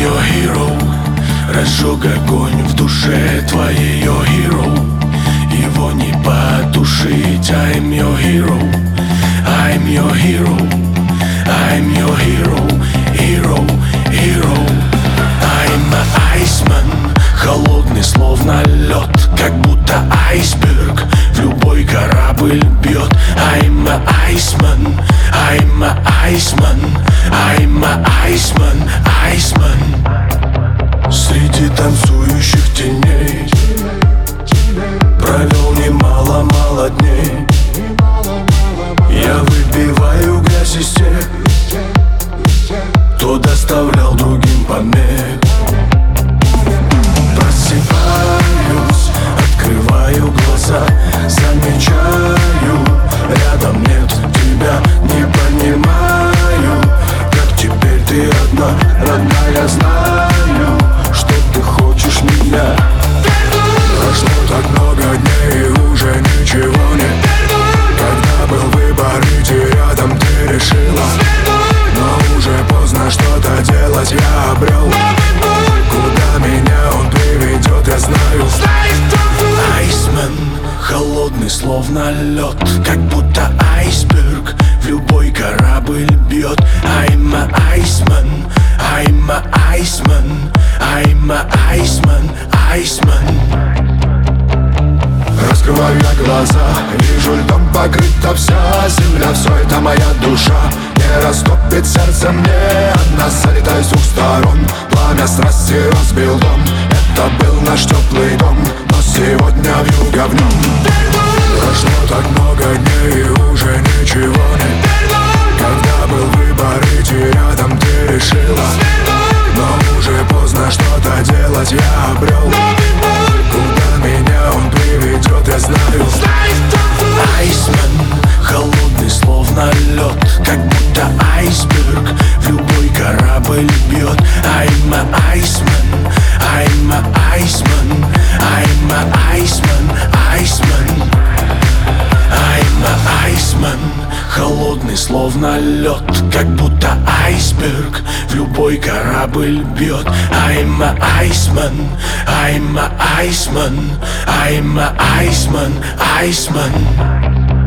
your hero. Разжег огонь в душе твоей, your hero. Его не потушить. I'm your hero, I'm your hero, I'm your hero, hero, hero. I'm a Iceman, холодный словно лед, как будто айсберг в любой корабль бьет. I'm a Iceman, I'm a Iceman, I'm a Iceman, Iceman. Среди танцующих теней провел немало дней. Я выбиваю грязь из тех, кто доставлял другим помех. Просыпаюсь, открываю глаза, замечаю, рядом нет тебя. Не понимаю, как теперь ты одна, родная. Знаю, что ты хочешь меня. Прошло так много дней и уже ничего нет. Когда был выбор идти рядом, ты решила, но уже поздно что-то делать, я обрел. Куда меня он приведет, я знаю. Айсмен, холодный словно лед, как будто айсберг в любой корабль бьет. I'm a Iceman, I'm a Iceman, I'm a Iceman, Iceman. Раскрываю я глаза, вижу льдом покрыта вся земля. Все это моя душа, не растопит сердце мне. Одна залетает с двух сторон, пламя страсти разбил дом. Это был наш теплый дом, но сегодня вьюга в нем. Прошло так много дней и уже ничего нет. Когда был выбор идти рядом, ты решила, но уже поздно что-то делать, я обрел. Куда меня он приведет, я знаю. Айсмен, холодный словно лед, как будто айсберг в любой корабль бьет. I'm a Iceman, I'm a Iceman, I'm a Iceman, Iceman. I'm a Iceman, холодный словно лед, как будто айсберг в любой корабль бьет. I'm a Iceman, I'm a Iceman, I'm a Iceman, Iceman.